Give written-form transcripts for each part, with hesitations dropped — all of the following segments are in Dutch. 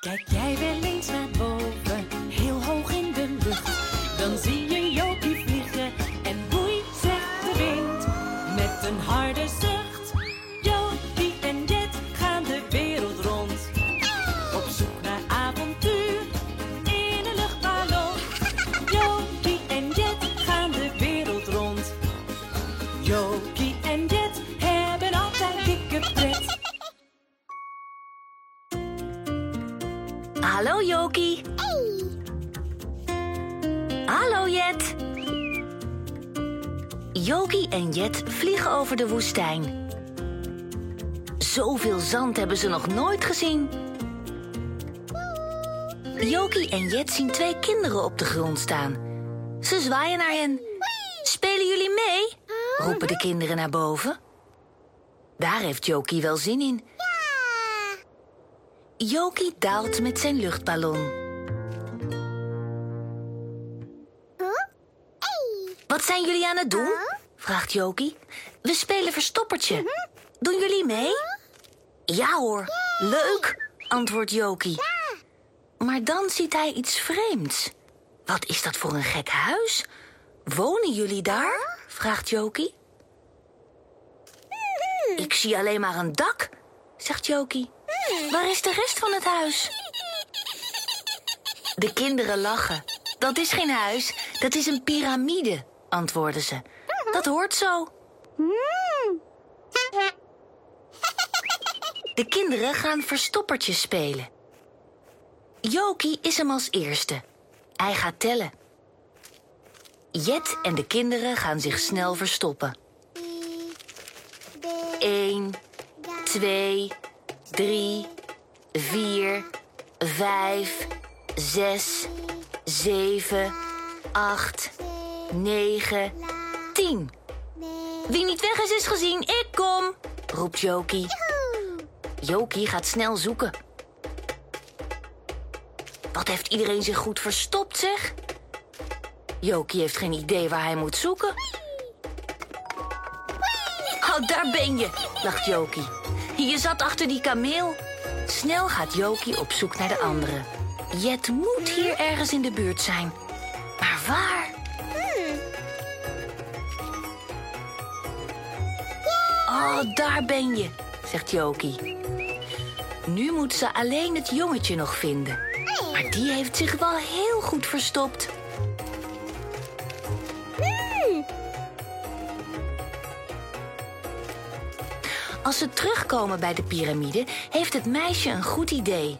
Kijk jij wel eens naar boven, heel hoog in de lucht, dan zie je Jokie vliegen en boei, zegt de wind, met een harde zucht. Jokie en Jet gaan de wereld rond, op zoek naar avontuur in een luchtballon. Jokie en Jet gaan de wereld rond. Jokie en Jet hebben altijd dikke pret. Hallo Jokie. Hey. Hallo Jet. Jokie en Jet vliegen over de woestijn. Zoveel zand hebben ze nog nooit gezien. Jokie en Jet zien 2 kinderen op de grond staan. Ze zwaaien naar hen. Spelen jullie mee? Roepen de kinderen naar boven. Daar heeft Jokie wel zin in. Jokie daalt met zijn luchtballon. Wat zijn jullie aan het doen? Vraagt Jokie. We spelen verstoppertje. Doen jullie mee? Ja hoor, leuk, antwoordt Jokie. Maar dan ziet hij iets vreemds. Wat is dat voor een gek huis? Wonen jullie daar? Vraagt Jokie. Ik zie alleen maar een dak, zegt Jokie. Waar is de rest van het huis? De kinderen lachen. Dat is geen huis, dat is een piramide, antwoorden ze. Dat hoort zo. De kinderen gaan verstoppertje spelen. Jokie is hem als eerste. Hij gaat tellen. Jet en de kinderen gaan zich snel verstoppen. 1, 2, 3, 4, 5, 6, 7, 8, 9, 10. Wie niet weg is gezien, ik kom, roept Jokie. Jokie gaat snel zoeken. Wat heeft iedereen zich goed verstopt, zeg? Jokie heeft geen idee waar hij moet zoeken. Oh, daar ben je, lacht Jokie. Je zat achter die kameel. Snel gaat Jokie op zoek naar de anderen. Jet moet hier ergens in de buurt zijn. Maar waar? Oh, daar ben je, zegt Jokie. Nu moet ze alleen het jongetje nog vinden. Maar die heeft zich wel heel goed verstopt. Als ze terugkomen bij de piramide, heeft het meisje een goed idee.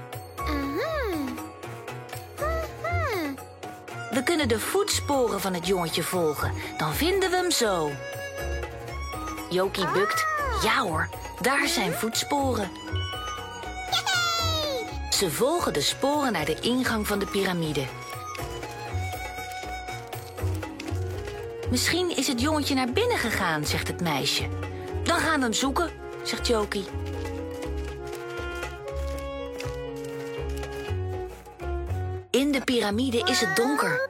We kunnen de voetsporen van het jongetje volgen. Dan vinden we hem zo. Jokie bukt. Ja hoor, daar zijn voetsporen. Ze volgen de sporen naar de ingang van de piramide. Misschien is het jongetje naar binnen gegaan, zegt het meisje. Dan gaan we hem zoeken, zegt Jokie. In de piramide is het donker.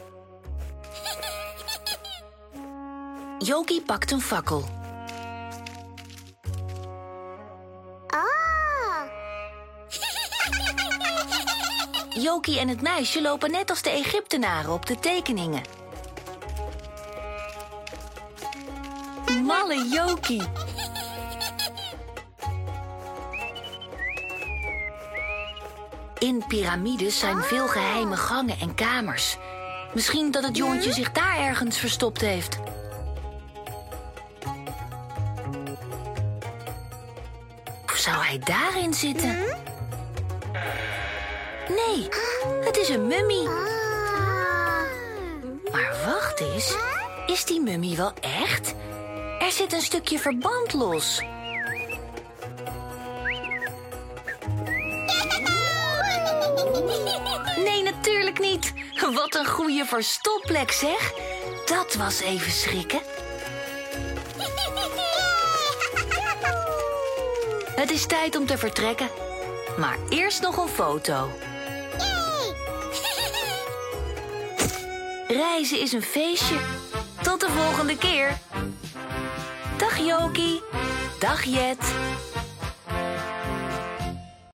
Jokie pakt een fakkel. Jokie en het meisje lopen net als de Egyptenaren op de tekeningen. Malle Jokie. In piramides zijn veel geheime gangen en kamers. Misschien dat het jongetje zich daar ergens verstopt heeft. Of zou hij daarin zitten? Nee, het is een mummie. Maar wacht eens, is die mummie wel echt? Er zit een stukje verband los. Nee, natuurlijk niet. Wat een goede verstopplek, zeg. Dat was even schrikken. Het is tijd om te vertrekken. Maar eerst nog een foto. Reizen is een feestje. Tot de volgende keer. Dag Jokie. Dag Jet.